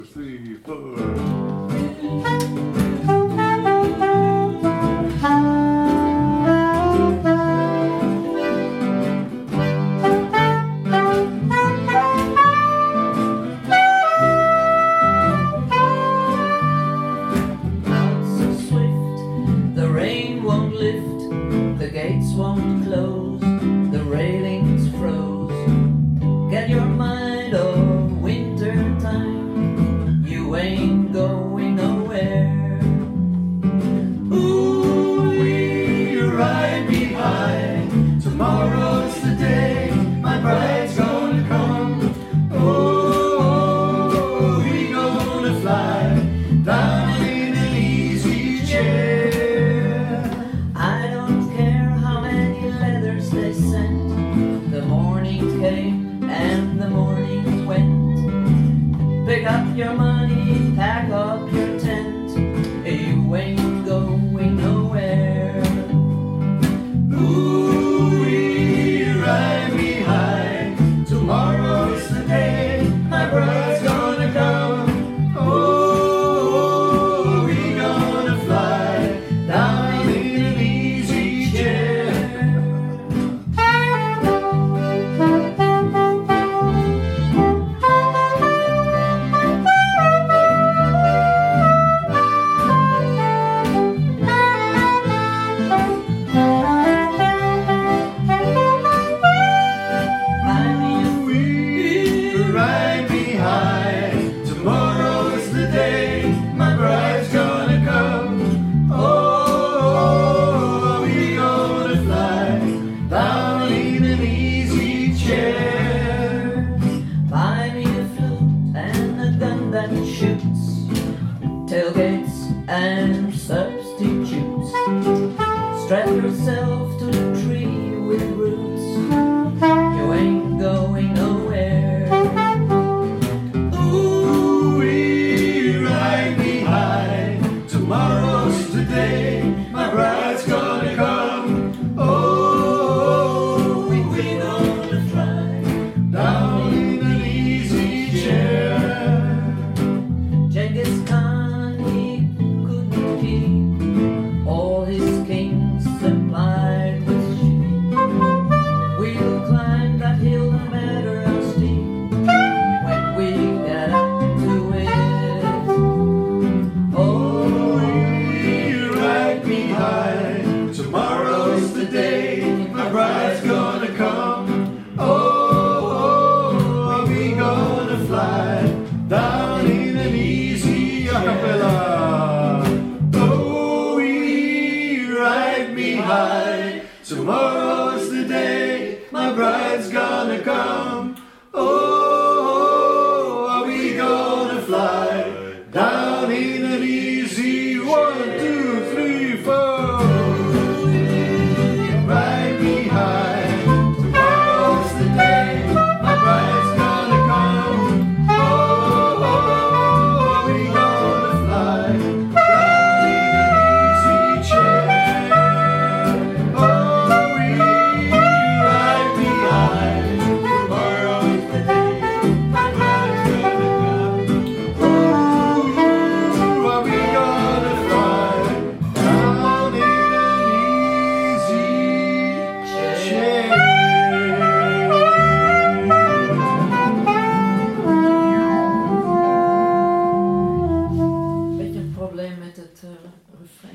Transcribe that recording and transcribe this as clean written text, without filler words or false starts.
3, 4. Won't lift, the gates won't close, the railings froze. Get your mind off winter time, you ain't going nowhere. Ooh, you ride me high, tomorrow's the day my bride's gonna come. Oh, we gonna fly down in an easy chair. They sent, the morning came and the morning went. Pick up your money, pack up your tent, you ain't going nowhere. Ooh, you ride me high, tomorrow's the day my bride's gonna come. Oh, we gonna fly down in an easy chair. Ride me high, tomorrow's the day my bride's gonna come. Oh, we gonna fly down in an easy chair. Buy me a flute and a gun that shoots, tailgates and substitutes. Strap yourself to the tree with roots, you ain't going nowhere. Tomorrow's the day my bride's gonna come. Oh, we gonna fly down in an easy chair. Genghis Khan, he couldn't keep all his kings supplied with sheep. We'll climb that hill no matter how steep when we get up to it. Tomorrow's the day my bride's gonna come. Oh, we gonna fly down in an easy acapella. Oh, we ride me high. Tomorrow's the day my bride's gonna come. Oh, we gonna fly down in an easy 1, 2, 3, 4. Probleem met het refrein.